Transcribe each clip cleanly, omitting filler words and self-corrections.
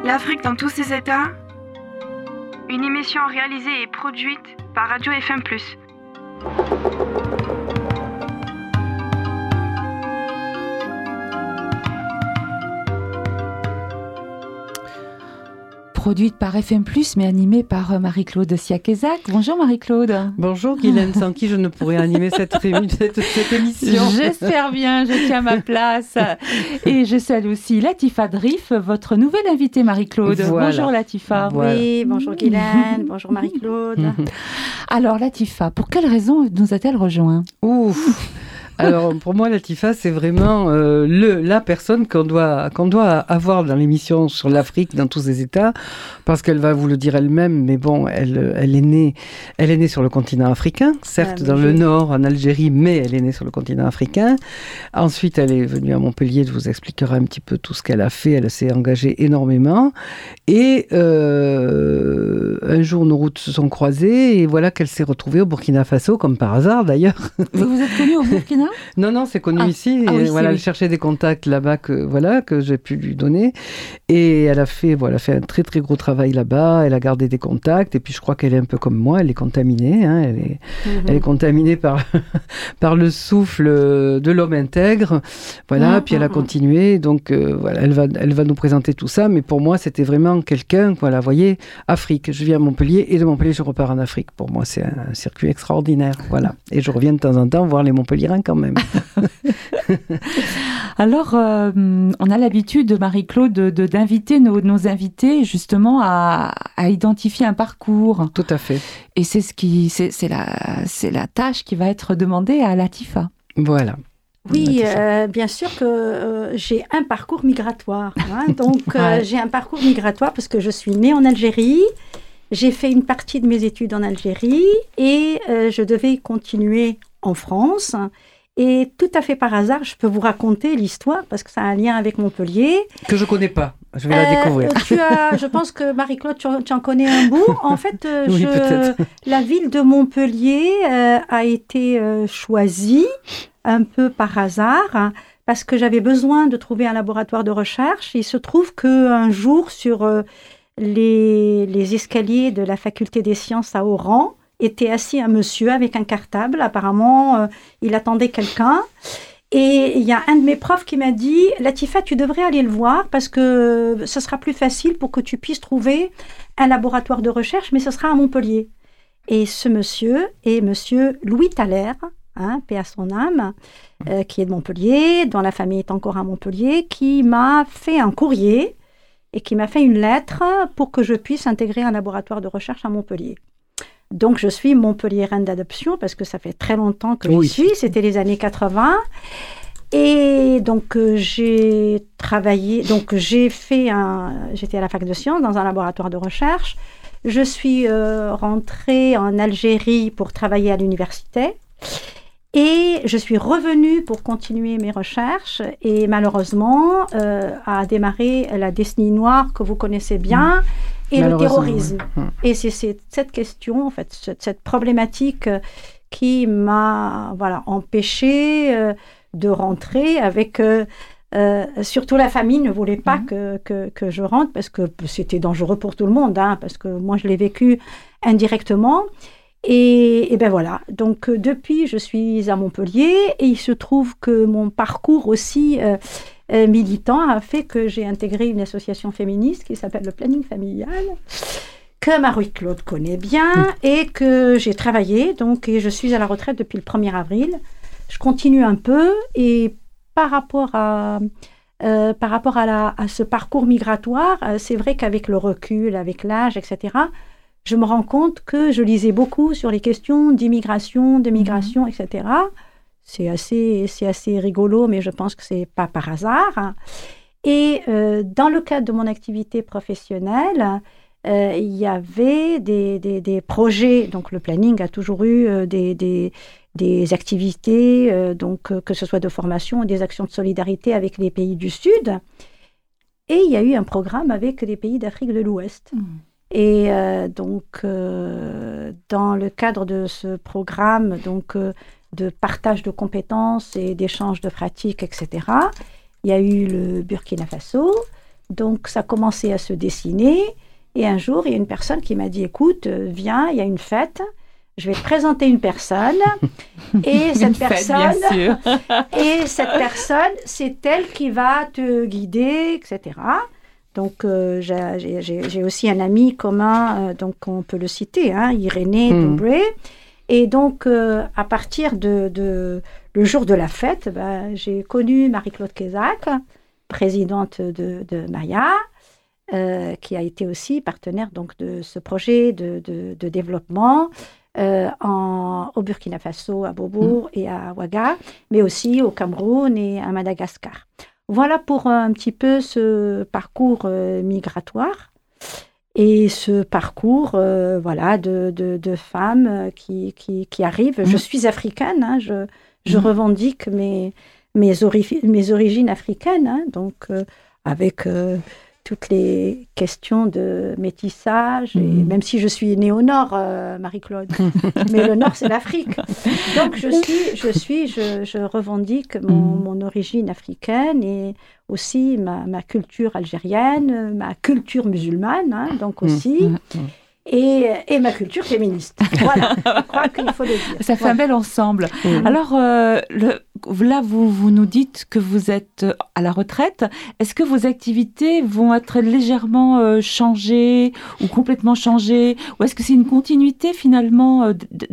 L'Afrique dans tous ses états. Une émission réalisée et produite par Radio FM+. Produite par FM+, mais animée par Marie-Claude Siakezac. Bonjour Marie-Claude. Bonjour Guylaine, sans qui je ne pourrais animer cette émission. J'espère bien, je tiens ma place. Et je salue aussi Latifa Drif, votre nouvelle invitée Marie-Claude. Voilà. Bonjour Latifa. Voilà. Oui, bonjour Guylaine, bonjour Marie-Claude. Alors Latifa, pour quelle raison nous a-t-elle rejoint ? Ouf. Alors, pour moi, Latifa, c'est vraiment la personne qu'on doit avoir dans l'émission sur l'Afrique dans tous ses états, parce qu'elle va vous le dire elle-même, mais bon, elle est née sur le continent africain, certes dans le nord, en Algérie, mais elle est née sur le continent africain. Ensuite, elle est venue à Montpellier, je vous expliquerai un petit peu tout ce qu'elle a fait, elle s'est engagée énormément, et un jour, nos routes se sont croisées, et voilà qu'elle s'est retrouvée au Burkina Faso, comme par hasard d'ailleurs. Vous êtes connue au Burkina ? Non, c'est connu ici. Oui, voilà, elle cherchait des contacts là-bas que j'ai pu lui donner. Et elle a fait un très très gros travail là-bas. Elle a gardé des contacts. Et puis je crois qu'elle est un peu comme moi. Elle est contaminée. Hein, elle est contaminée par le souffle de l'homme intègre. Voilà. Puis elle a continué. Donc voilà, elle va nous présenter tout ça. Mais pour moi, c'était vraiment quelqu'un. Voilà, vous voyez, Afrique. Je viens à Montpellier et de Montpellier, je repars en Afrique. Pour moi, c'est un circuit extraordinaire. Voilà. Et je reviens de temps en temps voir les Montpelliérains quand même. Alors, on a l'habitude, Marie-Claude, d'inviter nos invités justement à identifier un parcours. Tout à fait. Et c'est la tâche qui va être demandée à Latifa. Voilà. Oui, bien sûr que j'ai un parcours migratoire. Hein, donc, j'ai un parcours migratoire parce que je suis née en Algérie. J'ai fait une partie de mes études en Algérie et je devais continuer en France. Et tout à fait par hasard, je peux vous raconter l'histoire parce que ça a un lien avec Montpellier. Que je ne connais pas, je vais la découvrir. Je pense que Marie-Claude, tu en connais un bout. En fait, oui, la ville de Montpellier a été choisie un peu par hasard hein, parce que j'avais besoin de trouver un laboratoire de recherche. Il se trouve qu'un jour, sur les escaliers de la faculté des sciences à Oran, était assis un monsieur avec un cartable. Apparemment, il attendait quelqu'un. Et il y a un de mes profs qui m'a dit « Latifa, tu devrais aller le voir parce que ce sera plus facile pour que tu puisses trouver un laboratoire de recherche, mais ce sera à Montpellier. » Et ce monsieur est monsieur Louis Thaler, hein, paix à son âme, qui est de Montpellier, dont la famille est encore à Montpellier, qui m'a fait un courrier et qui m'a fait une lettre pour que je puisse intégrer un laboratoire de recherche à Montpellier. Donc, je suis Montpelliéraine d'adoption parce que ça fait très longtemps que j'y suis. C'était les années 80. Et donc, j'ai travaillé. Donc, j'étais à la fac de sciences dans un laboratoire de recherche. Je suis rentrée en Algérie pour travailler à l'université. Et je suis revenue pour continuer mes recherches. Et malheureusement, a démarré la décennie noire que vous connaissez bien. Et le terrorisme. Oui. Et c'est cette question, en fait, cette problématique qui m'a empêchée de rentrer avec... surtout la famille ne voulait pas que je rentre parce que c'était dangereux pour tout le monde, hein, parce que moi, je l'ai vécu indirectement. Et ben voilà. Donc, depuis, je suis à Montpellier et il se trouve que mon parcours aussi... militant a fait que j'ai intégré une association féministe qui s'appelle le Planning Familial, que Marie-Claude connaît bien et que j'ai travaillé, donc, et je suis à la retraite depuis le 1er avril. Je continue un peu et par rapport à ce parcours migratoire, c'est vrai qu'avec le recul, avec l'âge, etc., je me rends compte que je lisais beaucoup sur les questions d'immigration, de migration, etc., C'est assez rigolo, mais je pense que ce n'est pas par hasard. Et dans le cadre de mon activité professionnelle, il y avait des projets. Donc, le planning a toujours eu des activités, donc, que ce soit de formation ou des actions de solidarité avec les pays du Sud. Et il y a eu un programme avec les pays d'Afrique de l'Ouest. Et donc, dans le cadre de ce programme, donc... de partage de compétences et d'échange de pratiques, etc. Il y a eu le Burkina Faso, Donc, ça commençait à se dessiner. Et un jour, il y a une personne qui m'a dit, écoute, viens, il y a une fête. Je vais te présenter une personne. Et cette personne, c'est elle qui va te guider, etc. Donc, j'ai aussi un ami commun, donc on peut le citer, Irénée Dobré. Et donc, à partir le jour de la fête, j'ai connu Marie-Claude Kézac, présidente de Maya, qui a été aussi partenaire donc, de ce projet de développement au Burkina Faso, à Bobour et à Ouaga, mais aussi au Cameroun et à Madagascar. Voilà pour un petit peu ce parcours migratoire et ce parcours de femmes qui arrivent. Je suis africaine, je revendique mes origines africaines, donc avec toutes les questions de métissage, et même si je suis née au Nord, Marie-Claude, mais le Nord, c'est l'Afrique. Donc, je revendique mon origine africaine et aussi ma culture algérienne, ma culture musulmane, donc aussi, et ma culture féministe. Voilà, je crois qu'il faut le dire. Ça fait un bel ensemble. Alors, là, vous nous dites que vous êtes à la retraite. Est-ce que vos activités vont être légèrement changées ou complètement changées? Ou est-ce que c'est une continuité finalement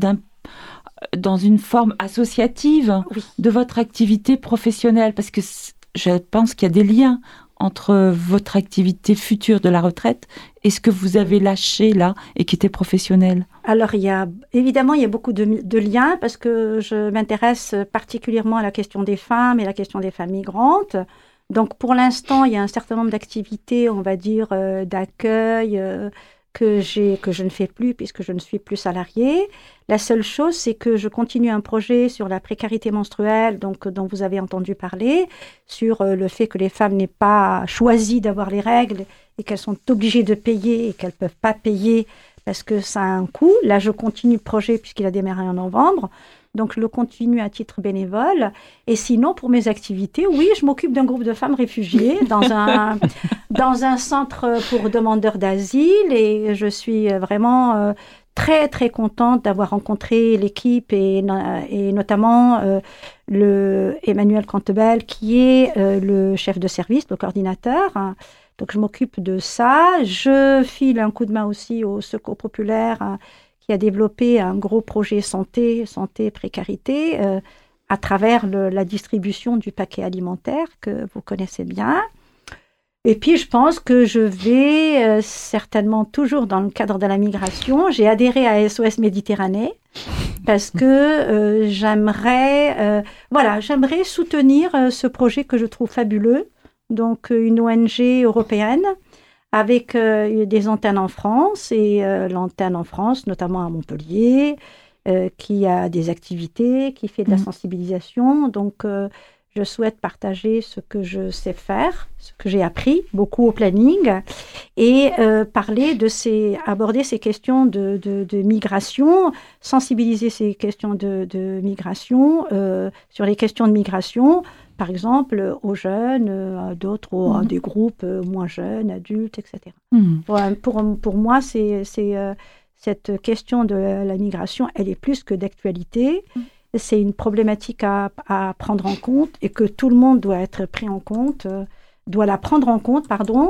dans une forme associative de votre activité professionnelle? Parce que je pense qu'il y a des liens entre votre activité future de la retraite et ce que vous avez lâché là et qui était professionnel? Alors, il y a beaucoup de liens parce que je m'intéresse particulièrement à la question des femmes et la question des femmes migrantes. Donc, pour l'instant, il y a un certain nombre d'activités, on va dire, d'accueil que je ne fais plus puisque je ne suis plus salariée. La seule chose, c'est que je continue un projet sur la précarité menstruelle, donc, dont vous avez entendu parler, sur le fait que les femmes n'aient pas choisi d'avoir les règles et qu'elles sont obligées de payer et qu'elles ne peuvent pas payer parce que ça a un coût. Là, je continue le projet puisqu'il a démarré en novembre. Donc, je le continue à titre bénévole. Et sinon, pour mes activités, oui, je m'occupe d'un groupe de femmes réfugiées dans un centre pour demandeurs d'asile. Et je suis vraiment très, très contente d'avoir rencontré l'équipe et notamment Emmanuel Cantebel, qui est le chef de service, le coordinateur. Donc, je m'occupe de ça. Je file un coup de main aussi au Secours populaire, qui a développé un gros projet santé précarité, à travers la distribution du paquet alimentaire que vous connaissez bien. Et puis, je pense que je vais certainement toujours dans le cadre de la migration. J'ai adhéré à SOS Méditerranée parce que j'aimerais soutenir ce projet que je trouve fabuleux. Donc, une ONG européenne avec des antennes en France et l'antenne en France, notamment à Montpellier, qui a des activités, qui fait de la sensibilisation. Donc, je souhaite partager ce que je sais faire, ce que j'ai appris beaucoup au planning, et aborder ces questions de migration, sensibiliser ces questions de migration, sur les questions de migration, par exemple, aux jeunes, d'autres, à des groupes moins jeunes, adultes, etc. Pour moi, cette question de la migration, elle est plus que d'actualité. C'est une problématique à prendre en compte et que tout le monde doit être pris en compte, doit la prendre en compte,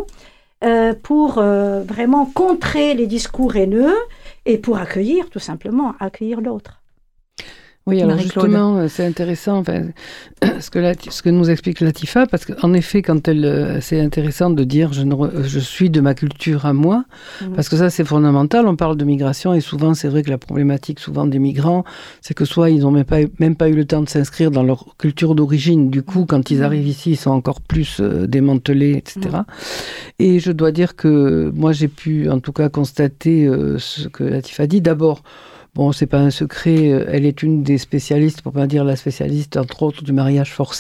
pour vraiment contrer les discours haineux et pour tout simplement accueillir l'autre. Oui, alors justement, c'est intéressant ce que nous explique Latifa, parce qu'en effet, c'est intéressant de dire je suis de ma culture à moi, parce que ça c'est fondamental. On parle de migration et souvent c'est vrai que la problématique souvent des migrants, c'est que soit ils n'ont même pas eu le temps de s'inscrire dans leur culture d'origine. Du coup, quand ils arrivent ici, ils sont encore plus démantelés, etc. Et je dois dire que moi j'ai pu en tout cas constater ce que Latifa dit. D'abord, bon, c'est pas un secret, elle est une des spécialistes, pour pas dire la spécialiste, entre autres, du mariage forcé.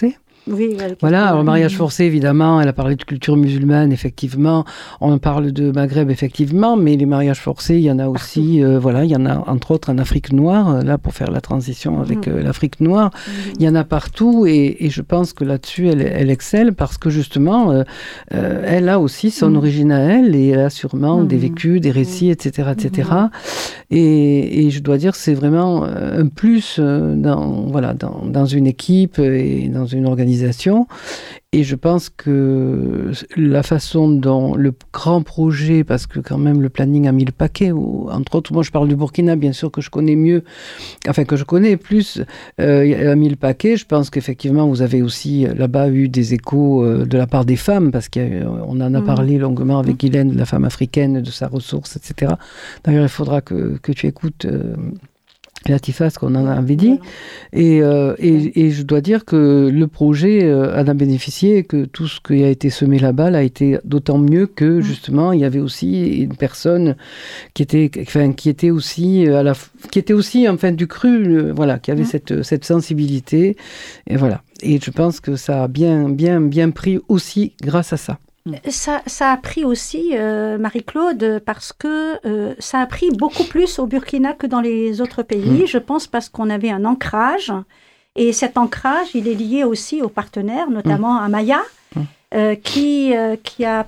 Oui, voilà, alors le mariage forcé, évidemment, elle a parlé de culture musulmane, effectivement. On parle de Maghreb, effectivement, mais les mariages forcés, il y en a aussi, il y en a entre autres en Afrique noire, là, pour faire la transition avec l'Afrique noire. Il y en a partout, et je pense que là-dessus, elle excelle, parce que justement, elle a aussi son origine à elle, et elle a sûrement des vécus, des récits, etc., etc. Et je dois dire que c'est vraiment un plus dans une équipe et dans une organisation. Et je pense que la façon dont le grand projet, parce que quand même le planning a mis le paquet, entre autres, moi je parle du Burkina, bien sûr que je connais mieux, enfin que je connais plus, a mis le paquet. Je pense qu'effectivement vous avez aussi là-bas eu des échos de la part des femmes, parce qu'on en a parlé longuement avec Guylaine, de la femme africaine, de sa ressource, etc. D'ailleurs, il faudra que tu écoutes... Latifa, ce qu'on en avait dit, et je dois dire que le projet en a bénéficié, et que tout ce qui a été semé là-bas a été d'autant mieux que justement il y avait aussi une personne qui était aussi enfin du cru, qui avait cette sensibilité, et voilà. Et je pense que ça a bien pris aussi grâce à ça. Ça a pris aussi, Marie-Claude, parce que ça a pris beaucoup plus au Burkina que dans les autres pays. Je pense parce qu'on avait un ancrage. Et cet ancrage, il est lié aussi aux partenaires, notamment à Maya, qui nous a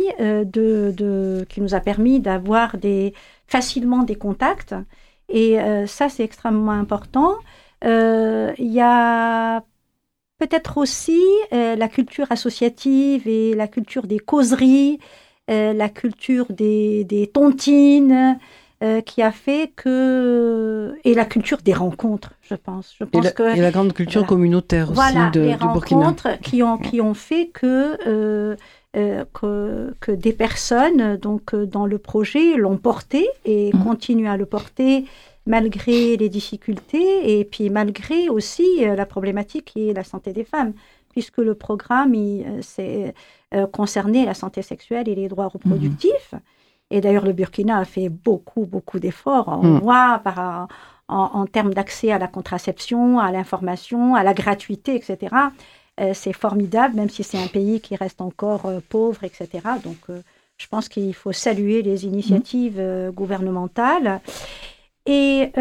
permis d'avoir facilement des contacts. Et ça, c'est extrêmement important. Il y a... peut-être aussi la culture associative et la culture des causeries, la culture des tontines, qui a fait que... Et la culture des rencontres, je pense. Et la grande culture communautaire aussi du Burkina. Rencontres qui ont fait que des personnes dans le projet l'ont porté et continuent à le porter malgré les difficultés et puis malgré aussi la problématique qui est la santé des femmes, puisque le programme concernait la santé sexuelle et les droits reproductifs. Et d'ailleurs, le Burkina a fait beaucoup d'efforts. On voit en termes d'accès à la contraception, à l'information, à la gratuité, etc. C'est formidable, même si c'est un pays qui reste encore pauvre, etc. Donc, je pense qu'il faut saluer les initiatives gouvernementales. Et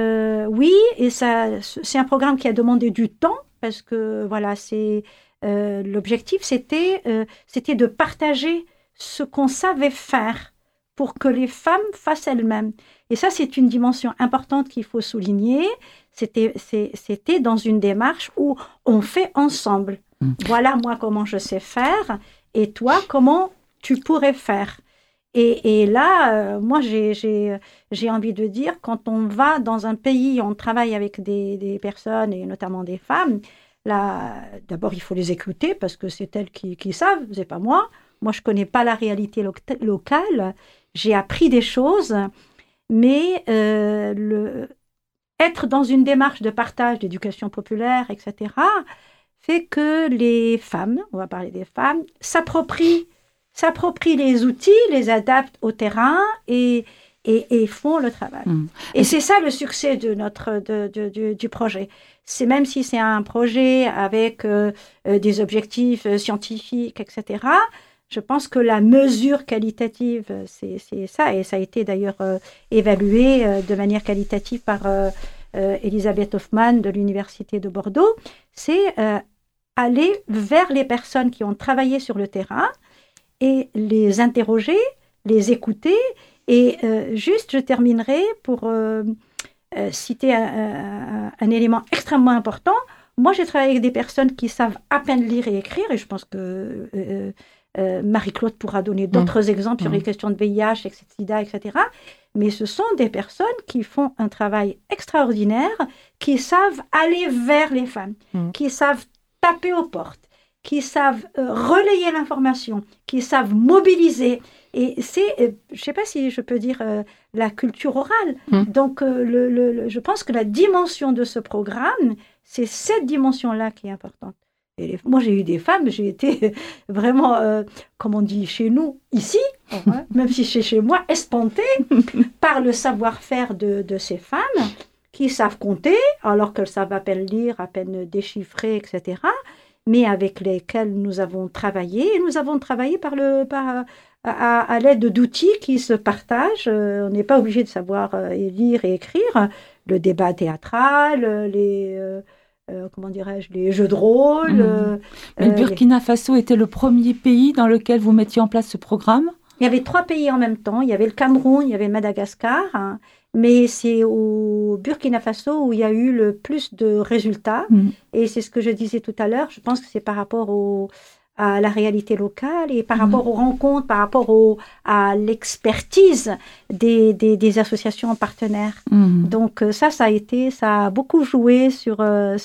c'est un programme qui a demandé du temps, parce que l'objectif, c'était de partager ce qu'on savait faire pour que les femmes fassent elles-mêmes. Et ça, c'est une dimension importante qu'il faut souligner. C'était dans une démarche où on fait ensemble. Voilà, moi, comment je sais faire, et toi, comment tu pourrais faire. Et là, moi, j'ai envie de dire, quand on va dans un pays, on travaille avec des personnes, et notamment des femmes, là, d'abord, il faut les écouter, parce que c'est elles qui savent, c'est pas moi. Moi, je ne connais pas la réalité locale. J'ai appris des choses, mais être dans une démarche de partage, d'éducation populaire, etc., fait que les femmes, on va parler des femmes, s'approprient les outils, les adaptent au terrain et font le travail. Et c'est ça le succès du projet. C'est même si c'est un projet avec des objectifs scientifiques, etc., je pense que la mesure qualitative, c'est ça, et ça a été d'ailleurs évalué de manière qualitative par Elisabeth Hoffmann de l'Université de Bordeaux, c'est aller vers les personnes qui ont travaillé sur le terrain et les interroger, les écouter. Et je terminerai pour citer un élément extrêmement important. Moi, j'ai travaillé avec des personnes qui savent à peine lire et écrire, et je pense que Marie-Claude pourra donner d'autres exemples sur les questions de VIH, SIDA, etc. Mais ce sont des personnes qui font un travail extraordinaire, qui savent aller vers les femmes, qui savent taper aux portes, qui savent relayer l'information, qui savent mobiliser. Et c'est, je ne sais pas si je peux dire, la culture orale. Donc, je pense que la dimension de ce programme, c'est cette dimension-là qui est importante. Et moi, j'ai eu des femmes, j'ai été vraiment, comme on dit chez nous, ici, même si c'est chez moi, espantée par le savoir-faire de ces femmes qui savent compter, alors qu'elles savent à peine lire, à peine déchiffrer, etc., mais avec lesquels nous avons travaillé. Et nous avons travaillé à l'aide d'outils qui se partagent. On n'est pas obligé de savoir lire et écrire. Le débat théâtral, les jeux de rôle. Mais le Burkina Faso était le premier pays dans lequel vous mettiez en place ce programme ? Il y avait 3 pays en même temps. Il y avait le Cameroun, il y avait Madagascar. Mais c'est au Burkina Faso où il y a eu le plus de résultats. Et c'est ce que je disais tout à l'heure. Je pense que c'est par rapport à la réalité locale et par rapport aux rencontres, par rapport à l'expertise des associations partenaires. Donc ça a beaucoup joué sur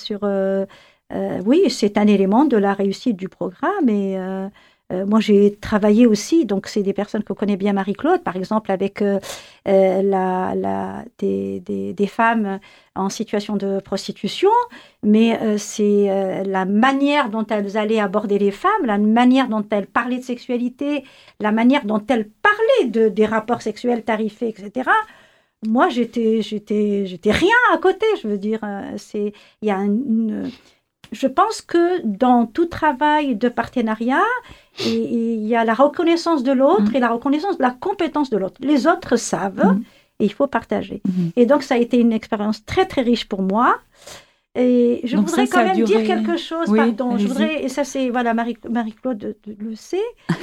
oui, c'est un élément de la réussite du programme. Et moi, j'ai travaillé aussi, donc c'est des personnes que connaît bien Marie-Claude, par exemple avec des femmes en situation de prostitution, mais c'est la manière dont elles allaient aborder les femmes, la manière dont elles parlaient de sexualité, la manière dont elles parlaient des rapports sexuels tarifés, etc. Moi, j'étais rien à côté, je veux dire. Je pense que dans tout travail de partenariat, il y a la reconnaissance de l'autre et la reconnaissance de la compétence de l'autre. Les autres savent et il faut partager. Et donc, ça a été une expérience très, très riche pour moi. Et je voudrais quand même dire quelque chose, pardon. Et ça, c'est, voilà, Marie-Claude le sait.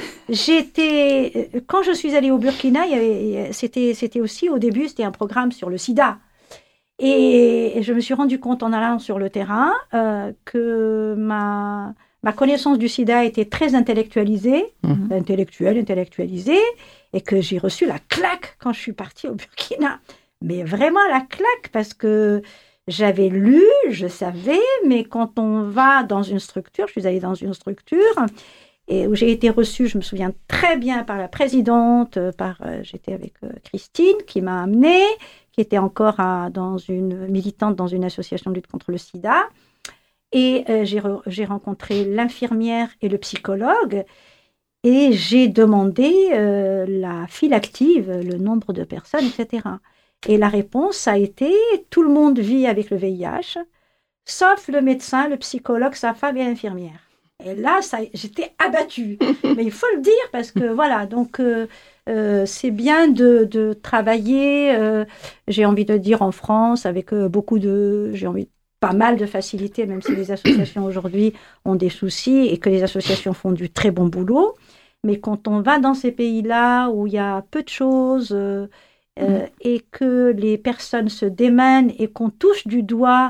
Quand je suis allée au Burkina, c'était aussi, au début, c'était un programme sur le sida. Et je me suis rendu compte en allant sur le terrain que ma connaissance du sida était très intellectualisée, intellectualisée, et que j'ai reçu la claque quand je suis partie au Burkina. Mais vraiment la claque, parce que j'avais lu, je savais, mais quand on va dans une structure, je suis allée dans une structure et où j'ai été reçue, je me souviens très bien, par la présidente, j'étais avec Christine qui m'a amenée, qui était encore militante dans une association de lutte contre le sida. Et j'ai rencontré l'infirmière et le psychologue et j'ai demandé la file active, le nombre de personnes, etc. Et la réponse a été « tout le monde vit avec le VIH, sauf le médecin, le psychologue, sa femme et l'infirmière ». Et là, j'étais abattue. Mais il faut le dire parce que voilà, donc c'est bien de travailler, j'ai envie de dire en France, avec pas mal de facilité, même si les associations aujourd'hui ont des soucis et que les associations font du très bon boulot. Mais quand on va dans ces pays-là où il y a peu de choses et que les personnes se démènent et qu'on touche du doigt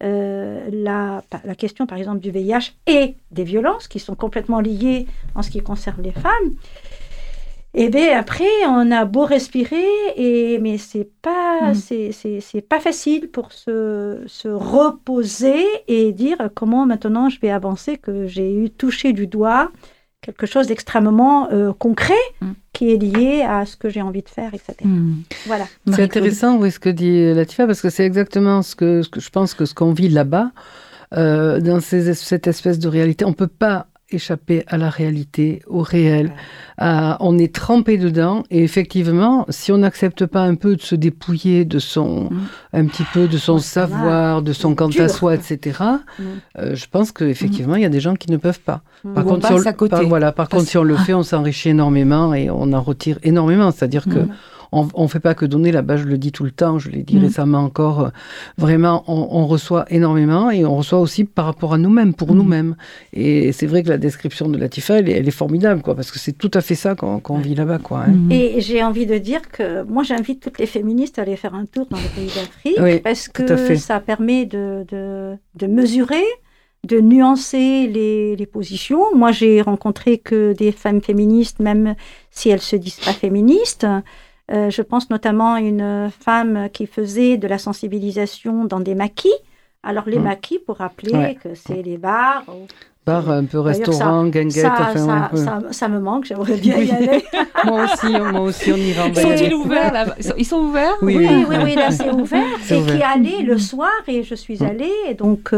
la question, par exemple, du VIH et des violences qui sont complètement liées en ce qui concerne les femmes, et bien après, on a beau respirer, mais c'est pas facile pour se reposer et dire comment maintenant je vais avancer, que j'ai touché du doigt quelque chose d'extrêmement concret qui est lié à ce que j'ai envie de faire, etc. Voilà. C'est intéressant, ce que dit Latifa, parce que c'est exactement ce que je pense que ce qu'on vit là-bas, dans cette espèce de réalité. On ne peut pas échapper à la réalité, au réel. On est trempé dedans et effectivement, si on n'accepte pas un peu de se dépouiller de un petit peu de son savoir, de son quant à soi, etc., je pense qu'effectivement, il y a des gens qui ne peuvent pas. Par contre, si on le fait, on s'enrichit énormément et on en retire énormément. C'est-à-dire que on ne fait pas que donner, là-bas, je le dis tout le temps, je l'ai dit récemment encore, vraiment, on reçoit énormément et on reçoit aussi par rapport à nous-mêmes, pour nous-mêmes. Et c'est vrai que la description de Latifa, elle est formidable, parce que c'est tout à fait ça qu'on vit là-bas, Et j'ai envie de dire que moi, j'invite toutes les féministes à aller faire un tour dans les pays d'Afrique, parce que ça permet de mesurer, de nuancer les positions. Moi, j'ai rencontré que des femmes féministes, même si elles ne se disent pas féministes. Je pense notamment à une femme qui faisait de la sensibilisation dans des maquis. Alors, les maquis, pour rappeler que c'est les bars. Bar, un peu restaurant, guinguette. Ça me manque, j'aimerais bien y aller. Moi aussi, on ira en Sont-ils ouverts là? Ils sont ouverts? Oui, là c'est ouvert. Qui allait le soir et je suis allée. Et donc,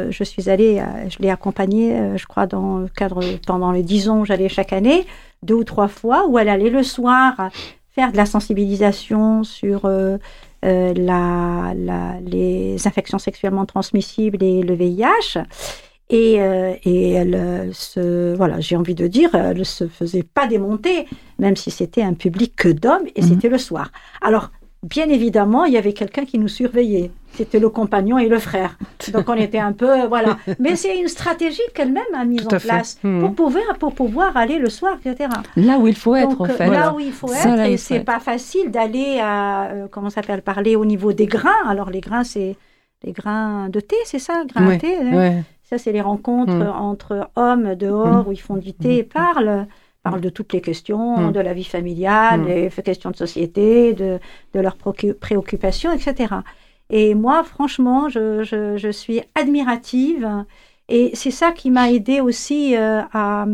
je l'ai accompagnée, je crois, dans le cadre, pendant les 10 ans, j'allais chaque année, 2 ou 3 fois, où elle allait le soir faire de la sensibilisation sur les infections sexuellement transmissibles et le VIH. Et elle j'ai envie de dire, elle ne se faisait pas démonter, même si c'était un public que d'hommes, et c'était le soir. Alors, bien évidemment, il y avait quelqu'un qui nous surveillait. C'était le compagnon et le frère. Donc, on était un peu, voilà. Mais c'est une stratégie qu'elle-même a mise en place pour pouvoir aller le soir, etc. Là où il faut être, en fait. Là où il faut être, et c'est pas facile d'aller à, parler au niveau des grains. Alors, les grains, c'est les grains de thé, c'est ça, grains de thé. Ouais. Ça, c'est les rencontres entre hommes dehors où ils font du thé et parlent de toutes les questions, de la vie familiale, des questions de société, de leurs préoccupations, etc. Et moi, franchement, je suis admirative. Et c'est ça qui m'a aidée aussi à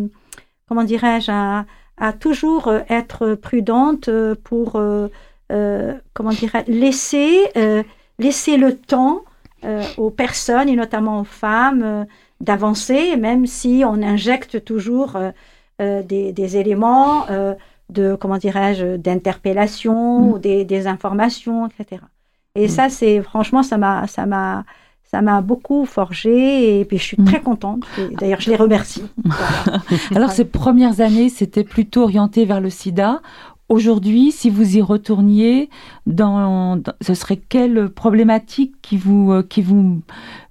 toujours être prudente pour, laisser le temps aux personnes, et notamment aux femmes, d'avancer, même si on injecte toujours des éléments d'interpellation ou des informations, etc. Et ça, franchement, ça m'a beaucoup forgé, et puis je suis très contente. Et d'ailleurs, je les remercie. Voilà. Alors, ces premières années, c'était plutôt orienté vers le sida. Aujourd'hui, si vous y retourniez, ce serait quelle problématique qui vous motiverait ?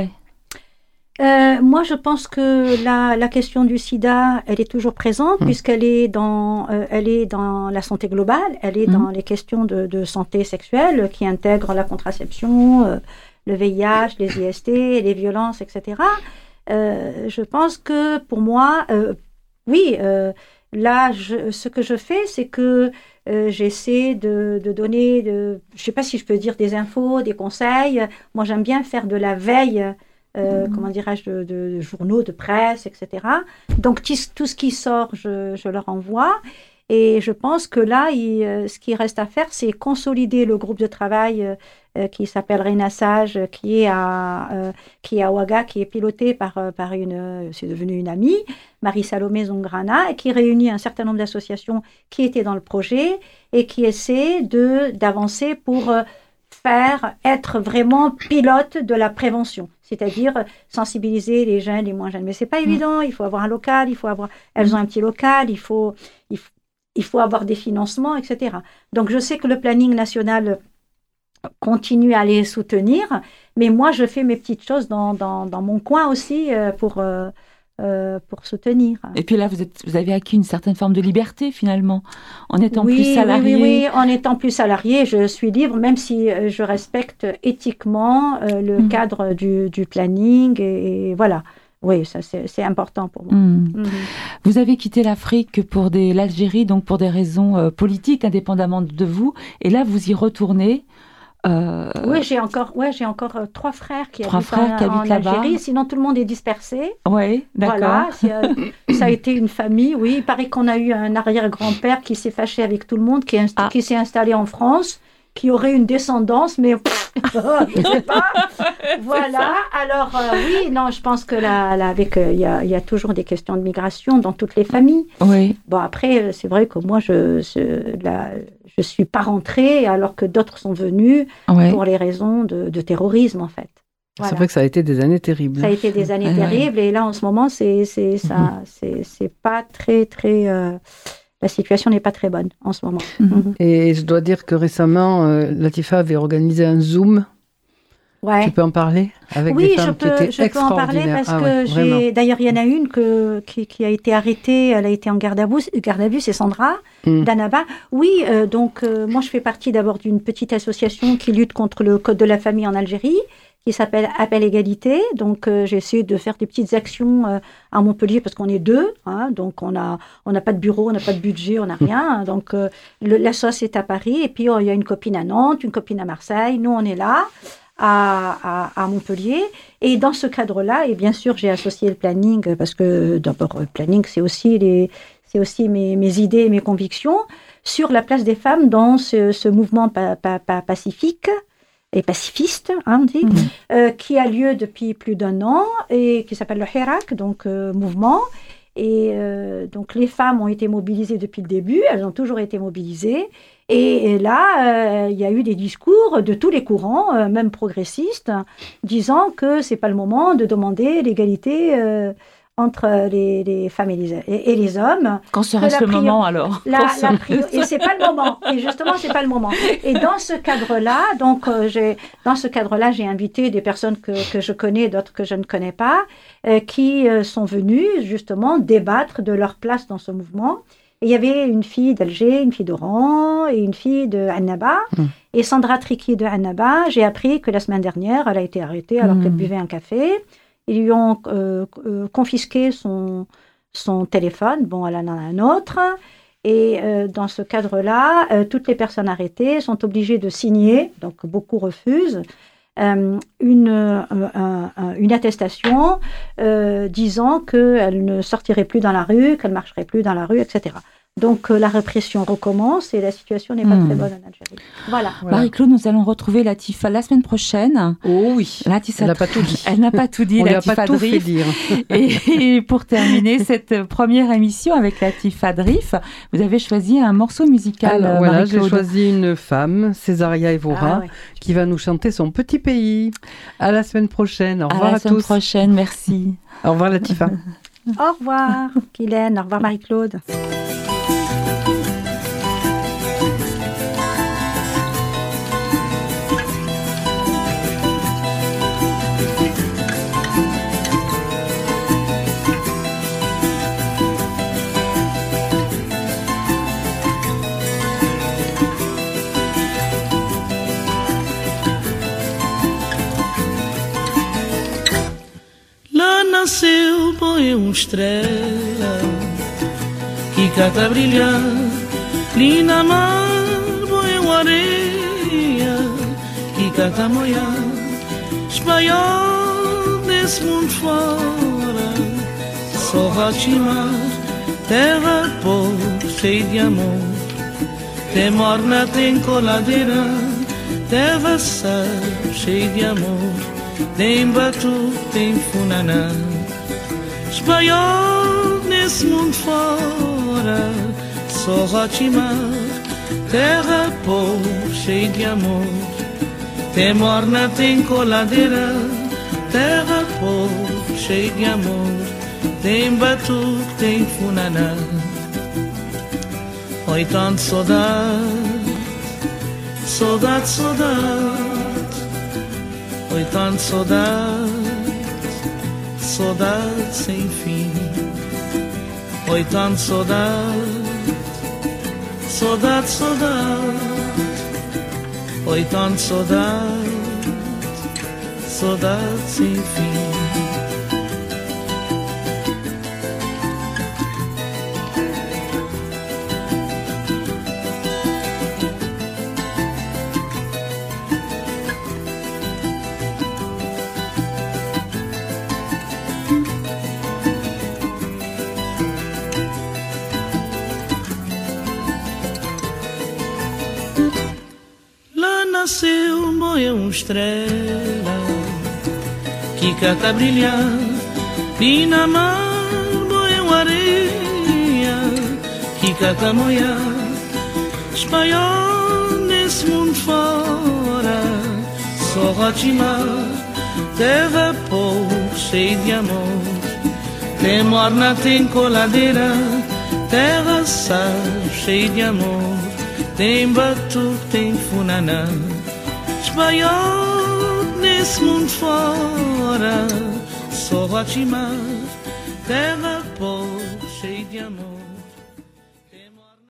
Moi, je pense que la question du sida, elle est toujours présente, puisqu'elle est dans la santé globale, elle est dans les questions de santé sexuelle qui intègrent la contraception, le VIH, les IST, les violences, etc. Je pense que pour moi, là, ce que je fais, c'est que j'essaie de donner, je ne sais pas si je peux dire des infos, des conseils. Moi, j'aime bien faire de la veille, de journaux, de presse, etc. Donc, tout ce qui sort, je leur envoie. Et je pense que là, ce qui reste à faire, c'est consolider le groupe de travail qui s'appelle Renassage, qui est à Ouaga, qui est piloté par c'est devenu une amie, Marie-Salomé Zongrana, et qui réunit un certain nombre d'associations qui étaient dans le projet et qui essaient d'avancer pour être vraiment pilote de la prévention, c'est-à-dire sensibiliser les jeunes, les moins jeunes. Mais c'est pas évident, il faut avoir un local, elles ont un petit local, il faut avoir des financements, etc. Donc, je sais que le planning national continue à les soutenir, mais moi, je fais mes petites choses dans mon coin aussi pour soutenir. Et puis là, vous avez acquis une certaine forme de liberté, finalement, en étant plus salarié. Oui, en étant plus salarié, je suis libre, même si je respecte éthiquement le cadre du planning, et voilà. Oui, ça c'est important pour moi. Vous avez quitté l'Afrique l'Algérie, donc pour des raisons politiques, indépendamment de vous, et là vous y retournez. Oui, j'ai encore 3 frères qui habitent en Algérie. Sinon, tout le monde est dispersé. Oui, d'accord. Voilà, ça a été une famille. Oui, il paraît qu'on a eu un arrière-grand-père qui s'est fâché avec tout le monde, qui s'est installé en France, qui aurait une descendance, mais je ne sais pas. Voilà. Alors, je pense que il y a toujours des questions de migration dans toutes les familles. Oui. Bon, après, c'est vrai que moi, je suis pas rentrée, alors que d'autres sont venus pour les raisons de terrorisme, en fait. Voilà. C'est vrai que ça a été des années terribles. Ça a été des années terribles, et là, en ce moment, c'est pas très, très... la situation n'est pas très bonne en ce moment. Et je dois dire que récemment, Latifa avait organisé un Zoom. Ouais. Tu peux en parler avec des femmes qui étaient extraordinaires. Je peux en parler parce que d'ailleurs, il y en a une qui a été arrêtée, elle a été en garde à vue, c'est Sandra Danaba. Oui, donc moi je fais partie d'abord d'une petite association qui lutte contre le code de la famille en Algérie, qui s'appelle Appel Égalité. Donc, j'ai essayé de faire des petites actions à Montpellier parce qu'on est 2. Donc, on n'a pas de bureau, on n'a pas de budget, on n'a rien. Donc, l'association est à Paris. Et puis, il y a une copine à Nantes, une copine à Marseille. Nous, on est là, à Montpellier. Et dans ce cadre-là, et bien sûr, j'ai associé le planning parce que, d'abord, le planning, c'est aussi mes idées et mes convictions sur la place des femmes dans ce mouvement pacifique et pacifiste, on dit, qui a lieu depuis plus d'1 an et qui s'appelle le Hirak, donc mouvement. Et donc les femmes ont été mobilisées depuis le début, elles ont toujours été mobilisées. Et là, il y a eu des discours de tous les courants, même progressistes, disant que c'est pas le moment de demander l'égalité entre les femmes et les hommes. Quand serait-ce le moment alors? Et c'est pas le moment. Et justement, c'est pas le moment. Et dans ce cadre-là, j'ai invité des personnes que je connais, d'autres que je ne connais pas, qui sont venues justement débattre de leur place dans ce mouvement. Et il y avait une fille d'Alger, une fille d'Oran et une fille de Annaba. Et Sandra Triki de Annaba, j'ai appris que la semaine dernière, elle a été arrêtée alors qu'elle buvait un café. Ils lui ont confisqué son téléphone. Bon, elle en a un autre. Et dans ce cadre-là, toutes les personnes arrêtées sont obligées de signer, donc beaucoup refusent, une attestation disant qu'elle ne sortirait plus dans la rue, qu'elle ne marcherait plus dans la rue, etc. Donc la répression recommence et la situation n'est pas très bonne en Algérie. Voilà. Marie-Claude, nous allons retrouver Latifa la semaine prochaine. Oh oui, elle n'a pas tout dit. Elle n'a pas tout dit, Latifa Drif. Et pour terminer cette première émission avec Latifa Drif, vous avez choisi un morceau musical. Alors, voilà, j'ai choisi une femme, Césaria Evora, qui va nous chanter son petit pays. À la semaine prochaine. Au revoir à tous. À la semaine prochaine, merci. Au revoir Latifa. Au revoir Guylaine, au revoir Marie-Claude. Nasceu, põe estrela que cata a brilhar, linda mar, põe areia que cata a moiar, espanhol desse mundo fora, só Rotimar, terra pobre, cheia de amor, tem morna, tem coladeira, terra sal, cheia de amor, tem batu, tem funaná. Espanhol nesse mundo fora, só Rotimar, terra pobre, cheia de amor. Tem morna, tem coladeira, terra pobre, cheia de amor. Tem batuque, tem funaná. Oi, tanto saudade, saudade, saudade. Oi, tanto saudade, saudade sem fim. Oi, tanto saudade, saudade, saudade. Oi, tanto saudade, saudade sem fim. Nasceu uma estrela que cata a brilhar, e na mar boiam areia que cata a moiar. Espanhol nesse mundo fora, só Rotimar, terra pobre, cheia de amor. Tem morna, tem coladeira, terra sal, cheia de amor. Tem batuque, tem funaná. Espanhol nesse mundo fora, só Rotimar, terra pobre, cheia de amor.